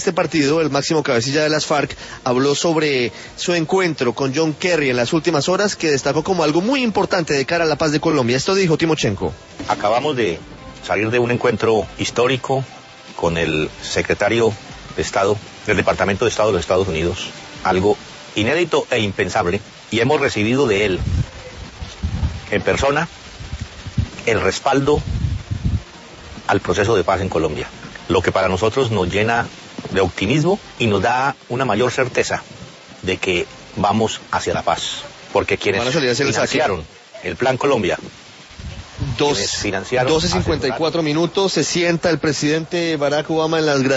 Este partido, el máximo cabecilla de las FARC, habló sobre su encuentro con John Kerry en las últimas horas, que destacó como algo muy importante de cara a la paz de Colombia. Esto dijo Timochenko. Acabamos de salir de un encuentro histórico con el secretario de Estado del Departamento de Estado de los Estados Unidos, algo inédito e impensable, y hemos recibido de él en persona el respaldo al proceso de paz en Colombia, lo que para nosotros nos llena de optimismo y nos da una mayor certeza de que vamos hacia la paz, porque quienes financiaron el Plan Colombia, 12:54 minutos, se sienta el presidente Barack Obama en las